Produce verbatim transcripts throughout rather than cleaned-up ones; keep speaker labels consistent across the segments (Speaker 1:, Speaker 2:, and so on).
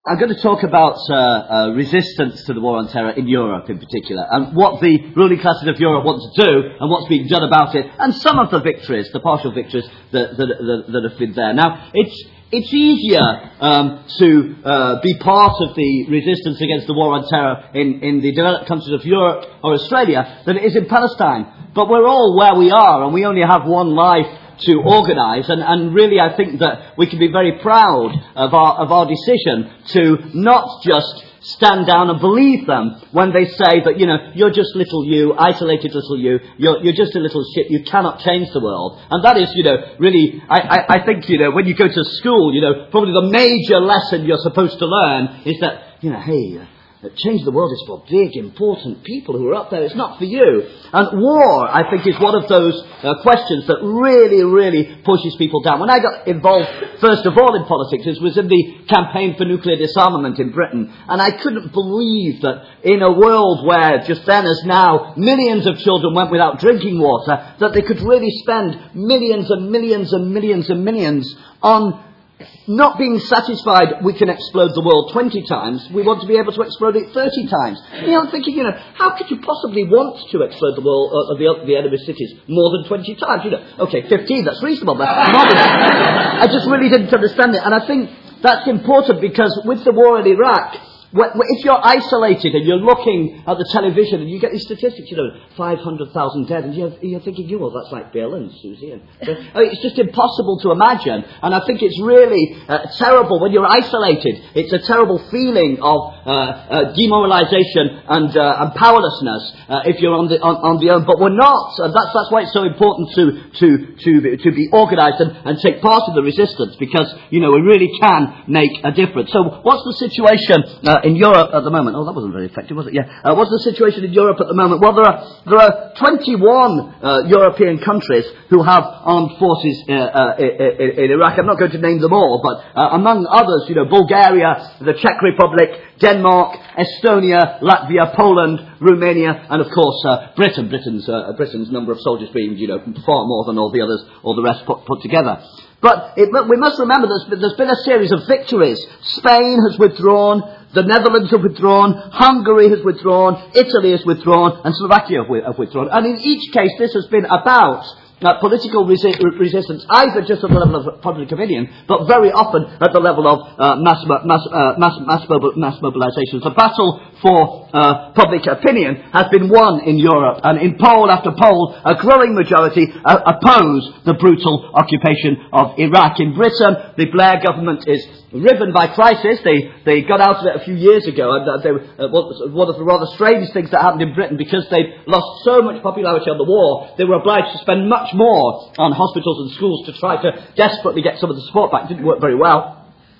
Speaker 1: I'm going to talk about uh, uh, resistance to the war on terror in Europe in particular, and what the ruling classes of Europe want to do, and what's being done about it, and some of the victories, the partial victories that, that, that, that have been there. Now, it's it's easier um, to uh, be part of the resistance against the war on terror in, in the developed countries of Europe or Australia than it is in Palestine. But we're all where we are, and we only have one life to organise, and, and really I think that we can be very proud of our of our decision to not just stand down and believe them when they say that, you know, you're just little you, isolated little you, you're, you're just a little shit, you cannot change the world. And that is, you know, really, I, I, I think, you know, when you go to school, you know, probably the major lesson you're supposed to learn is that, you know, hey, uh, change the world is for big, important people who are up there. It's not for you. And war, I think, is one of those uh, questions that really, really pushes people down. When I got involved, first of all, in politics, it was in the campaign for nuclear disarmament in Britain. And I couldn't believe that in a world where, just then as now, millions of children went without drinking water, that they could really spend millions and millions and millions and millions on not being satisfied we can explode the world twenty times, we want to be able to explode it thirty times. You know, I'm thinking, you know, how could you possibly want to explode the world of uh, the, the enemy cities more than twenty times? You know, okay, fifteen, that's reasonable, but more than, I just really didn't understand it. And I think that's important because with the war in Iraq, if you're isolated and you're looking at the television and you get these statistics, you know, five hundred thousand dead, and you're, you're thinking, you know, well, that's like Bill and Susie. And, I mean, it's just impossible to imagine. And I think it's really uh, terrible when you're isolated. It's a terrible feeling of uh, uh, demoralization and, uh, and powerlessness uh, if you're on the on, on the own. But we're not. And that's that's why it's so important to to to be, to be organised and, and take part in the resistance, because, you know, we really can make a difference. So what's the situation Uh, in Europe at the moment? Oh, that wasn't very effective, was it? Yeah. Uh, what's the situation in Europe at the moment? Well, there are there are twenty-one uh, European countries who have armed forces uh, uh, in, in Iraq. I'm not going to name them all, but uh, among others, you know, Bulgaria, the Czech Republic, Denmark, Estonia, Latvia, Poland, Romania, and of course uh, Britain. Britain's uh, Britain's number of soldiers being, you know, far more than all the others, all the rest put, put together. But it, we must remember there's been, there's been a series of victories. Spain has withdrawn, the Netherlands have withdrawn, Hungary has withdrawn, Italy has withdrawn, and Slovakia have, have withdrawn. And in each case, this has been about uh, political resi- resistance, either just at the level of public opinion, but very often at the level of uh, mass, mass, uh, mass, mass, mobil- mass mobilization. The battle for uh, public opinion has been won in Europe, and in poll after poll, a growing majority uh, oppose the brutal occupation of Iraq. In Britain, the Blair government is riven by crisis. They they got out of it a few years ago, and uh, they, uh, one of the rather strange things that happened in Britain, because they lost so much popularity on the war, they were obliged to spend much more on hospitals and schools to try to desperately get some of the support back. It didn't work very well.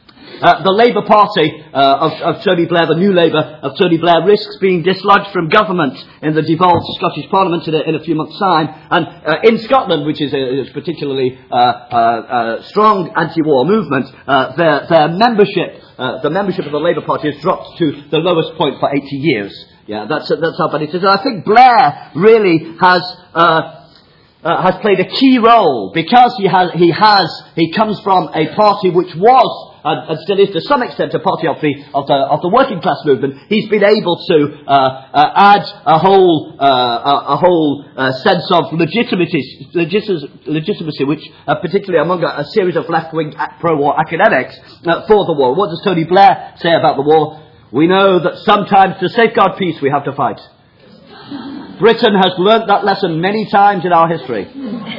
Speaker 1: Uh, the Labour Party uh, of, of Tony Blair, the new Labour of Tony Blair, risks being dislodged from government in the devolved Scottish Parliament in a, in a few months' time. And uh, in Scotland, which is a is particularly uh, uh, uh, strong anti-war movement, uh, their, their membership, uh, the membership of the Labour Party has dropped to the lowest point for eighty years. Yeah, that's that's how bad it is. And I think Blair really has. Uh, Uh, has played a key role, because he has he has he comes from a party which was and, and still is to some extent a party of the of the of the working class movement. He's been able to uh, uh, add a whole uh, a, a whole uh, sense of legitimacy, legitimacy, legitimacy which uh, particularly among a, a series of left-wing pro-war academics uh, for the war. What does Tony Blair say about the war? We know that sometimes to safeguard peace we have to fight. Britain has learnt that lesson many times in our history.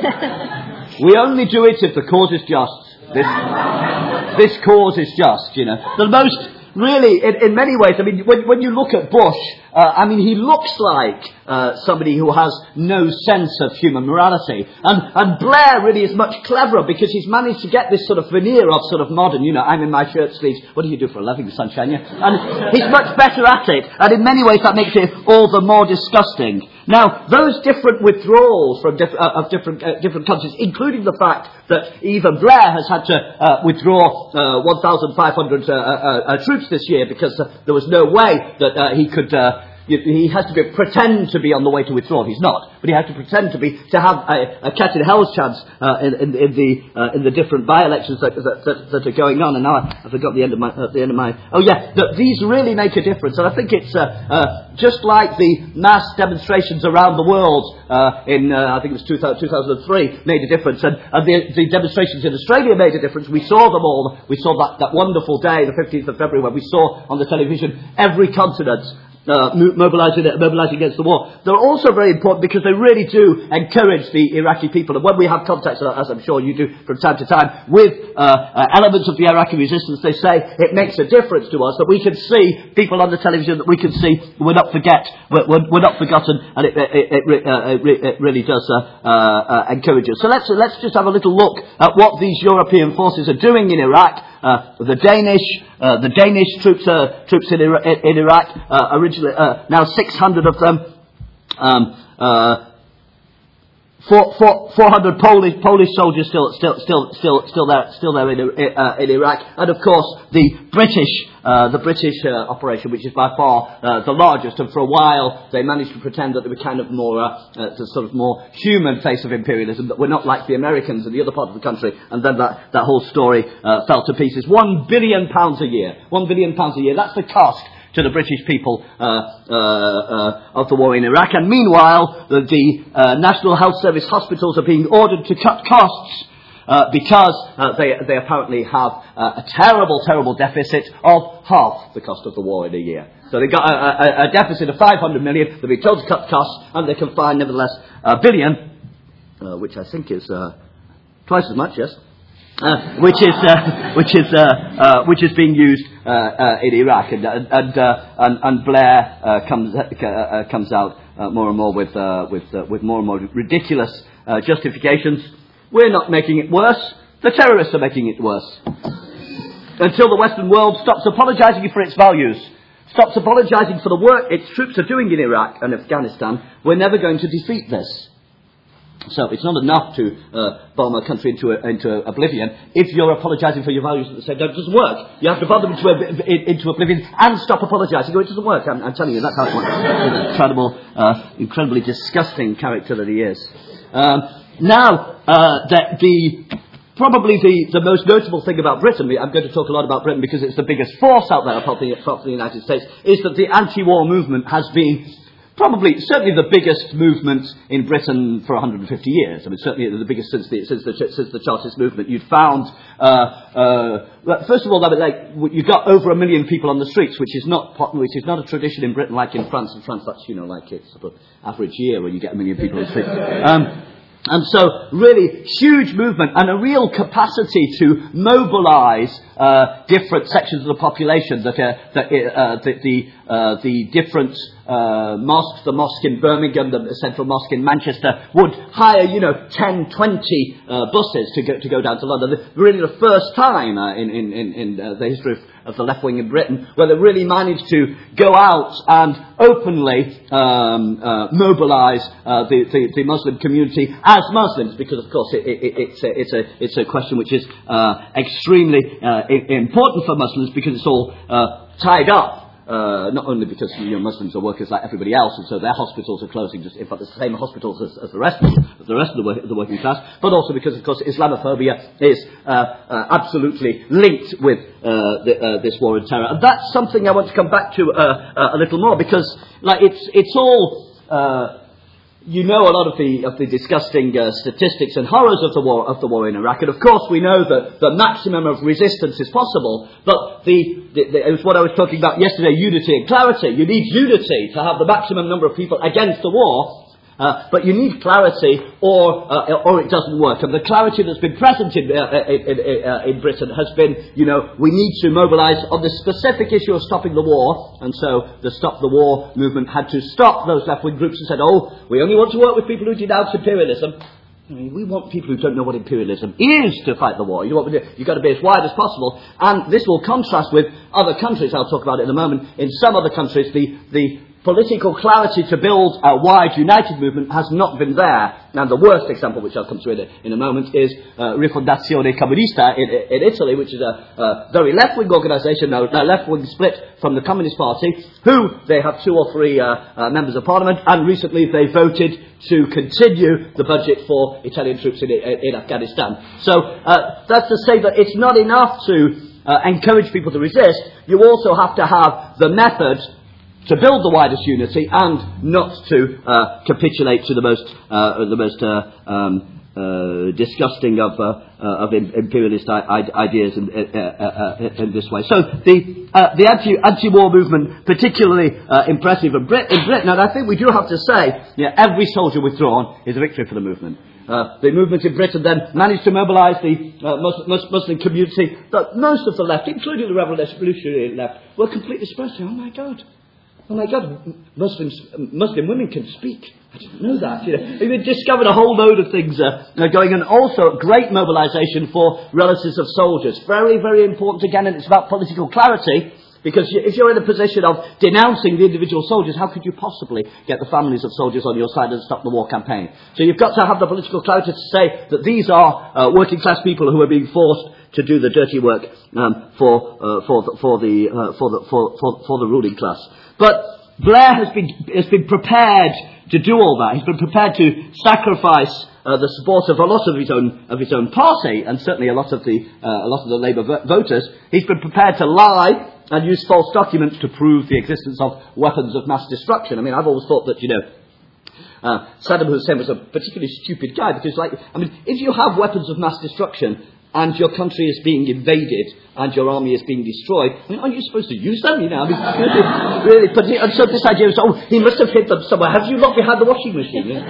Speaker 1: We only do it if the cause is just. This, this cause is just, you know. The most, really, in, in many ways, I mean, when, when you look at Bush, uh, I mean, he looks like uh, somebody who has no sense of human morality. And, and Blair really is much cleverer, because he's managed to get this sort of veneer of sort of modern, you know, I'm in my shirt sleeves, what do you do for a living, sunshine? Yeah? And he's much better at it. And in many ways that makes it all the more disgusting. Now, those different withdrawals from diff- uh, of different uh, different countries, including the fact that even Blair has had to uh, withdraw uh, one thousand five hundred uh, uh, uh, troops this year, because uh, there was no way that uh, he could uh, he has to be, pretend to be on the way to withdraw. He's not, but he has to pretend to be, to have a, a cat in hell's chance uh, in, in, in the uh, in the different by-elections that, that, that, that are going on. And now I, I forgot the end of my uh, the end of my. Oh yeah, the, these really make a difference, and I think it's uh, uh, just like the mass demonstrations around the world uh, in uh, I think it was two thousand three made a difference, and, and the, the demonstrations in Australia made a difference. We saw them all. We saw that, that wonderful day, the fifteenth of February, where we saw on the television every continent Uh, mobilizing, mobilizing against the war. They're also very important because they really do encourage the Iraqi people. And when we have contacts, as I'm sure you do from time to time, with uh, uh, elements of the Iraqi resistance, they say it makes a difference to us that we can see people on the television, that we can see we're not forget, we're, we're, we're not forgotten, and it, it, it, it, uh, it, it really does uh, uh, uh, encourage us. So let's let's just have a little look at what these European forces are doing in Iraq. Uh, the Danish, uh, the Danish troops, uh, troops in, Ira- in Iraq, uh, originally, uh, now six hundred of them, um, uh, Four, four, four hundred Polish Polish soldiers still still still still still there still there in, uh, in Iraq, and of course the British uh, the British uh, operation, which is by far uh, the largest. And for a while they managed to pretend that they were kind of more uh, uh, the sort of more human face of imperialism, that we're not like the Americans in the other part of the country. And then that that whole story uh, fell to pieces. One billion pounds a year. One billion pounds a year. That's the cost to the British people uh, uh, uh, of the war in Iraq. And meanwhile, the, the uh, National Health Service hospitals are being ordered to cut costs uh, because uh, they, they apparently have uh, a terrible, terrible deficit of half the cost of the war in a year. So they've got a, a, a deficit of five hundred million, they've been told to cut costs, and they can find, nevertheless, a billion, uh, which I think is uh, twice as much, yes? Uh, which is uh, which is uh, uh, which is being used uh, uh, in Iraq, and and uh, and, and Blair uh, comes uh, comes out uh, more and more with uh, with uh, with more and more ridiculous uh, justifications. We're not making it worse; the terrorists are making it worse. Until the Western world stops apologising for its values, stops apologising for the work its troops are doing in Iraq and Afghanistan, we're never going to defeat this. So it's not enough to uh, bomb a country into a, into a oblivion. If you're apologising for your values at the same time, it doesn't work. You have to bomb them into, a, into oblivion and stop apologising, or it doesn't work. I'm, I'm telling you, that's how it works. It's incredible, uh, incredibly disgusting character that he is. Um, now, uh, the, the probably the, the most notable thing about Britain, I'm going to talk a lot about Britain because it's the biggest force out there apart from the, apart from the United States, is that the anti-war movement has been probably, certainly the biggest movement in Britain for one hundred fifty years. I mean, certainly the biggest since the, since the, since the Chartist movement. You'd found, uh, uh, first of all, that like, you got over a million people on the streets, which is not, which is not a tradition in Britain like in France. In France, that's, you know, like it's sort of average year when you get a million people on the streets. Um, And so, really, huge movement and a real capacity to mobilise uh, different sections of the population. That, uh, that uh, the the, uh, the different uh, mosques, the mosque in Birmingham, the central mosque in Manchester, would hire, you know, ten, twenty uh, buses to go to go down to London. The, really, the first time uh, in in in, in uh, the history of, of the left wing in Britain, where they really managed to go out and openly um, uh, mobilise uh, the, the the Muslim community as Muslims, because of course it, it, it's a, it's a it's a question which is uh, extremely uh, important for Muslims, because it's all uh, tied up. Uh, not only because, you know, Muslims are workers like everybody else, and so their hospitals are closing, just in fact the same hospitals as, as the rest of the, the rest of the, work, the working class, but also because, of course, Islamophobia is uh, uh, absolutely linked with uh, the, uh, this war on terror. And that's something I want to come back to uh, uh, a little more, because, like, it's it's all. Uh, You know a lot of the of the disgusting uh, statistics and horrors of the war of the war in Iraq, and of course we know that the maximum of resistance is possible. But the, the, the it was what I was talking about yesterday: unity and clarity. You need unity to have the maximum number of people against the war, uh, but you need clarity, or uh, or it doesn't work. And the clarity that's been present in, uh, in, uh, in Britain has been, you know, we need to mobilise on the specific issue of stopping the war, and so the Stop the War movement had to stop those left-wing groups and said, oh, we only want to work with people who denounce imperialism. I mean, we want people who don't know what imperialism is to fight the war. You know what we do? You've got to be as wide as possible, and this will contrast with other countries. I'll talk about it in a moment. In some other countries, the the political clarity to build a wide, united movement has not been there. Now, the worst example, which I'll come to in a, in a moment, is uh, Rifondazione Comunista in, in Italy, which is a, a very left-wing organisation, a, a left-wing split from the Communist Party, who they have two or three uh, uh, members of parliament, and recently they voted to continue the budget for Italian troops in, in, in Afghanistan. So uh, that's to say that it's not enough to uh, encourage people to resist. You also have to have the method to build the widest unity and not to uh, capitulate to the most uh, the most uh, um, uh, disgusting of uh, uh, of imperialist I- ideas in, uh, uh, uh, in this way. So the uh, the anti anti-war movement, particularly uh, impressive in, Brit- in Britain, and I think we do have to say, yeah, every soldier withdrawn is a victory for the movement. Uh, the movement in Britain then managed to mobilise the uh, Muslim, Muslim community, but most of the left, including the revolutionary left, were completely suppressed. Oh my God. Oh my God, Muslims, Muslim women can speak. I didn't know that. You know, we discovered a whole load of things uh, going on. Also, great mobilisation for relatives of soldiers. Very, very important again, and it's about political clarity. Because if you're in a position of denouncing the individual soldiers, how could you possibly get the families of soldiers on your side and stop the war campaign? So you've got to have the political clarity to say that these are uh, working class people who are being forced to do the dirty work um, for, uh, for the for the uh, for the for, for, for the ruling class. But Blair has been has been prepared to do all that. He's been prepared to sacrifice uh, the support of a lot of his own of his own party, and certainly a lot of the uh, a lot of the Labour vo- voters. He's been prepared to lie and use false documents to prove the existence of weapons of mass destruction. I mean, I've always thought that, you know, uh, Saddam Hussein was a particularly stupid guy, because, like, I mean, if you have weapons of mass destruction and your country is being invaded and your army is being destroyed, I mean, aren't you supposed to use them? You know, I mean, really, but and so this idea is, oh, he must have hid them somewhere. Have you not behind the washing machine? You know?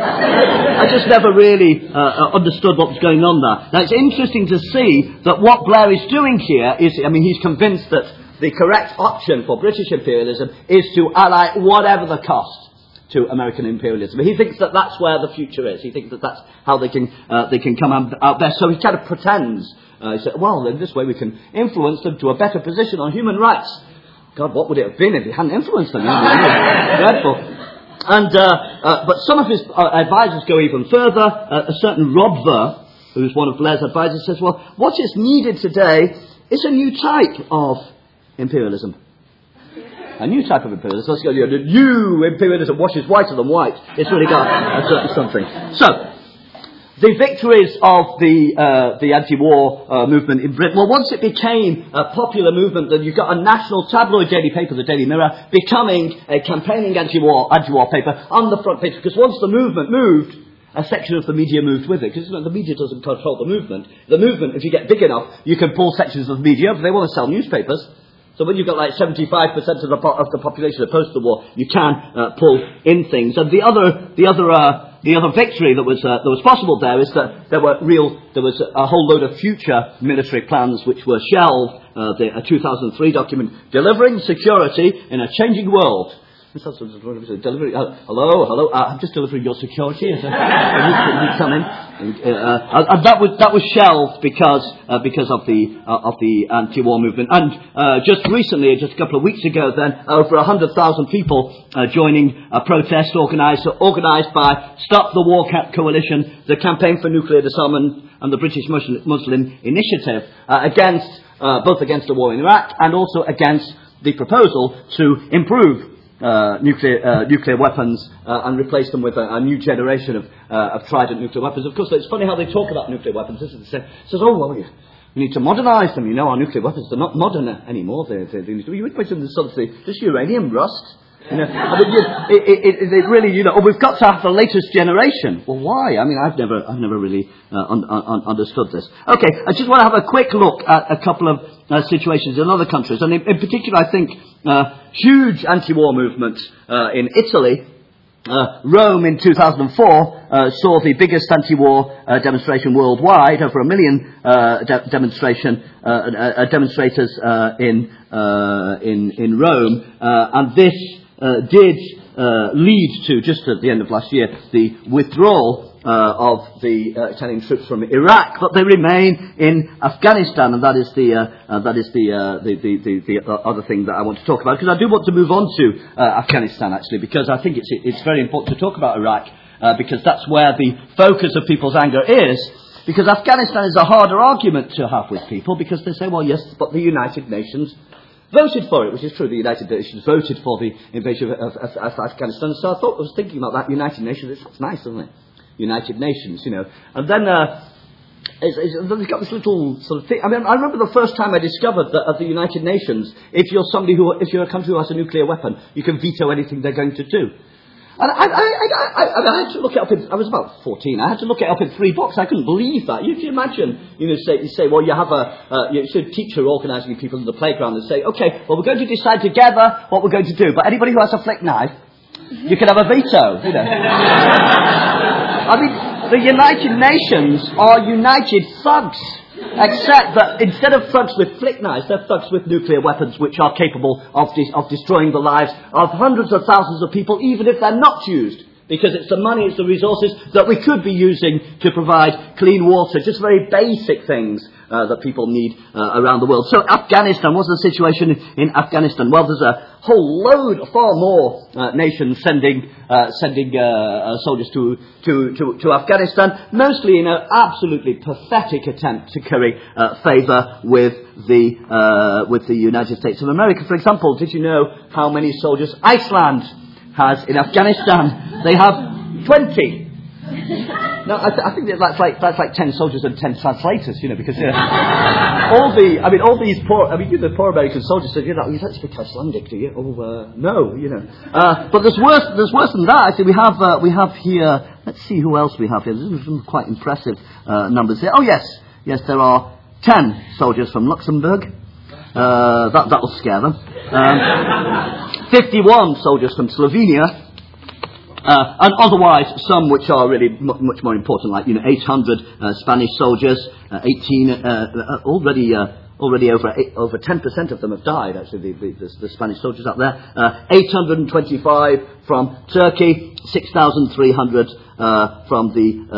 Speaker 1: I just never really uh, understood what was going on there. Now, it's interesting to see that what Blair is doing here is, I mean, he's convinced that the correct option for British imperialism is to ally whatever the cost to American imperialism. He thinks that that's where the future is. He thinks that that's how they can uh, they can come out best. So he kind of pretends. Uh, he said, well, in this way we can influence them to a better position on human rights. God, what would it have been if he hadn't influenced them? Dreadful. And uh, uh, but some of his uh, advisors go even further. Uh, a certain Rob Ver, who's one of Blair's advisors, says, well, what is needed today is a new type of imperialism. A new type of imperialism. Let's go, you know, the new imperialism washes whiter than white. It's really got a certain something. So, the victories of the uh, the anti-war uh, movement in Britain. Well, once it became a popular movement, then you've got a national tabloid daily paper, the Daily Mirror, becoming a campaigning anti-war anti-war paper on the front page. Because once the movement moved, a section of the media moved with it. Because the media doesn't control the movement. The movement, if you get big enough, you can pull sections of the media over. They want to sell newspapers. So when you've got like seventy-five percent of the po- of the population opposed to the war, you can uh, pull in things. And the other the other uh, the other victory that was uh, that was possible there is that there were real there was a whole load of future military plans which were shelved. Uh, the a two thousand three document, Delivering Security in a Changing World. Delivery, uh, hello, hello. Uh, I'm just delivering your security. Can you, can you come in? And, uh, and that was that was shelved because uh, because of the uh, of the anti-war movement. And uh, just recently, just a couple of weeks ago, then over a hundred thousand people uh, joining a protest organised organised by Stop the War Coalition, the Campaign for Nuclear Disarmament, and the British Muslim, Muslim Initiative uh, against uh, both against the war in Iraq and also against the proposal to improve Uh, nuclear uh, nuclear weapons uh, and replace them with a, a new generation of uh, of Trident nuclear weapons. Of course, it's funny how they talk about nuclear weapons, isn't it? It says, oh, well, we, we need to modernise them. You know, our nuclear weapons, they're not modern anymore. They're, they're, they're, you imagine the sort of the, this uranium rust? You know, I mean, you, it, it, it, it really, you know, oh, we've got to have the latest generation. Well, why? I mean, I've never, I've never really uh, un, un, understood this. Okay, I just want to have a quick look at a couple of uh, situations in other countries, and in, in particular, I think uh, huge anti-war movements uh, in Italy. Uh, Rome in two thousand four uh, saw the biggest anti-war uh, demonstration worldwide, over a million uh, de- demonstration uh, uh, demonstrators uh, in uh, in in Rome, uh, and this uh, did uh, lead to, just at the end of last year, the withdrawal uh, of the uh, Italian troops from Iraq, but they remain in Afghanistan, and that is the uh, uh, that is the, uh, the, the the the other thing that I want to talk about, because I do want to move on to uh, Afghanistan actually, because I think it's it's very important to talk about Iraq, uh, because that's where the focus of people's anger is. Because Afghanistan is a harder argument to have with people, because they say, well, yes, but the United Nations voted for it, which is true. The United Nations voted for the invasion of, of, of Afghanistan. So I thought, I was thinking about that United Nations. It's nice, isn't it? United Nations, you know. And then uh, it's, it's, it's got this little sort of thing. I mean, I remember the first time I discovered that at the United Nations, if you're somebody who, if you're a country who has a nuclear weapon, you can veto anything they're going to do. And I, I, I, I, I had to look it up in, I was about fourteen, I had to look it up in three books. I couldn't believe that. You can imagine, you know, say, you say, well, you have a, uh, you see a teacher organising people in the playground and say, okay, well, we're going to decide together what we're going to do, but anybody who has a flick knife, you can have a veto, you know. I mean, the United Nations are united thugs. Except that instead of thugs with flick knives, they're thugs with nuclear weapons which are capable of, de- of destroying the lives of hundreds of thousands of people, even if they're not used. Because it's the money, it's the resources that we could be using to provide clean water, just very basic things uh, that people need uh, around the world. So Afghanistan, what's the situation in, in Afghanistan? Well, there's a whole load, far more uh, nations sending uh, sending uh, uh, soldiers to, to, to, to Afghanistan, mostly in an absolutely pathetic attempt to curry uh, favour with the uh, with the United States of America. For example, did you know how many soldiers Iceland has in Afghanistan? They have twenty. No, I, th- I think that that's like that's like ten soldiers and ten translators, you know, because you know, all the I mean all these poor I mean you know, the poor American soldiers said, you know, you don't speak Icelandic, do you? Oh uh, no, you know. Uh, but there's worse there's worse than that. Actually, we have uh, we have here. Let's see who else we have here. There's some quite impressive uh, numbers here. Oh yes, yes, there are ten soldiers from Luxembourg. Uh, that that will scare them. Um, fifty-one soldiers from Slovenia. Uh, and otherwise, some which are really m- much more important, like, you know, eight hundred uh, Spanish soldiers, uh, eighteen, uh, uh, already, uh, already over eight, over ten percent of them have died, actually, the, the, the Spanish soldiers up there. Uh, eight hundred twenty-five from Turkey, six thousand three hundred uh, from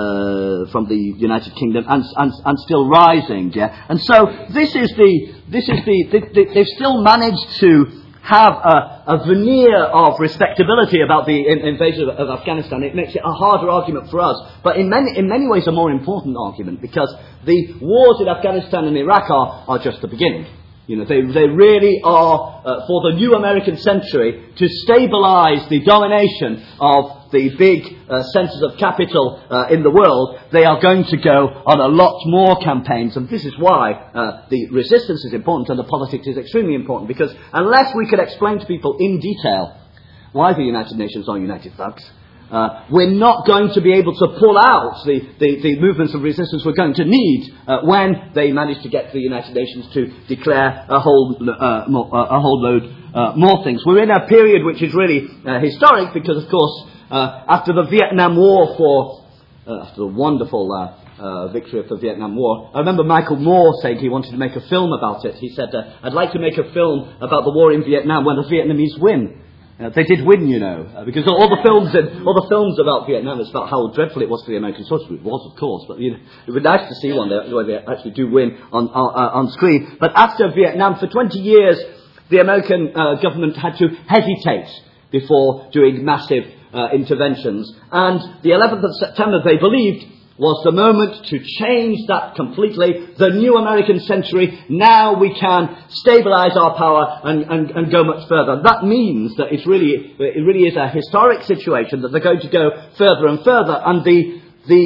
Speaker 1: the uh, from the United Kingdom, and, and and still rising, yeah. And so this is the this is the they, they, they've still managed to have a, a veneer of respectability about the in, invasion of, of Afghanistan. It makes it a harder argument for us, but in many in many ways a more important argument, because the wars in Afghanistan and Iraq are, are just the beginning. You know, they they really are uh, for the new American century to stabilise the domination of the big uh, centres of capital uh, in the world. They are going to go on a lot more campaigns, and this is why uh, the resistance is important and the politics is extremely important, because unless we could explain to people in detail why the United Nations are united thugs, Uh, we're not going to be able to pull out the, the, the movements of resistance we're going to need uh, when they manage to get to the United Nations to declare a whole uh, more, uh, a whole load uh, more things. We're in a period which is really uh, historic, because, of course, uh, after the Vietnam War, for uh, after the wonderful uh, uh, victory of the Vietnam War, I remember Michael Moore saying he wanted to make a film about it. He said, uh, "I'd like to make a film about the war in Vietnam when the Vietnamese win." Uh, they did win, you know, uh, because all the films and all the films about Vietnam, it's about how dreadful it was for the American soldiers. It was, of course, but you know, it would be nice to see one that, where they actually do win on on, uh, on screen. But after Vietnam, for twenty years, the American uh, government had to hesitate before doing massive uh, interventions. And the eleventh of September, they believed, was the moment to change that completely. The new American century, now we can stabilise our power and, and, and go much further. That means that it's really, it really is a historic situation, that they're going to go further and further. And the, the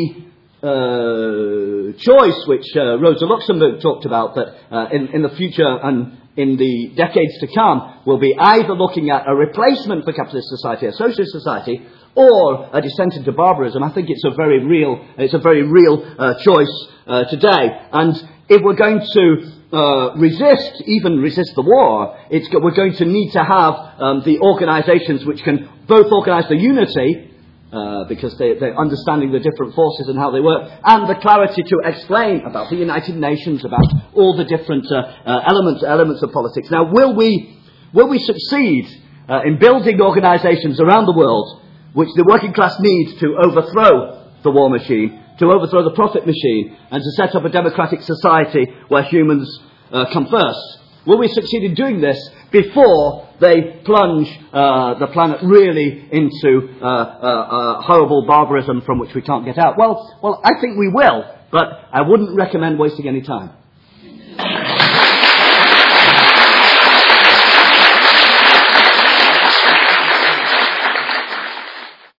Speaker 1: uh, choice which uh, Rosa Luxemburg talked about, that uh, in, in the future and in the decades to come, will be either looking at a replacement for capitalist society, a socialist society, or a descent into barbarism. I think it's a very real, it's a very real uh, choice uh, today. And if we're going to uh, resist, even resist the war, it's go- we're going to need to have um, the organisations which can both organise the unity, uh, because they, they're understanding the different forces and how they work, and the clarity to explain about the United Nations, about all the different uh, uh, elements elements of politics. Now, will we will we succeed uh, in building organisations around the world which the working class needs to overthrow the war machine, to overthrow the profit machine, and to set up a democratic society where humans uh, come first? Will we succeed in doing this before they plunge uh, the planet really into uh, uh, uh, horrible barbarism from which we can't get out? Well, well, I think we will, but I wouldn't recommend wasting any time.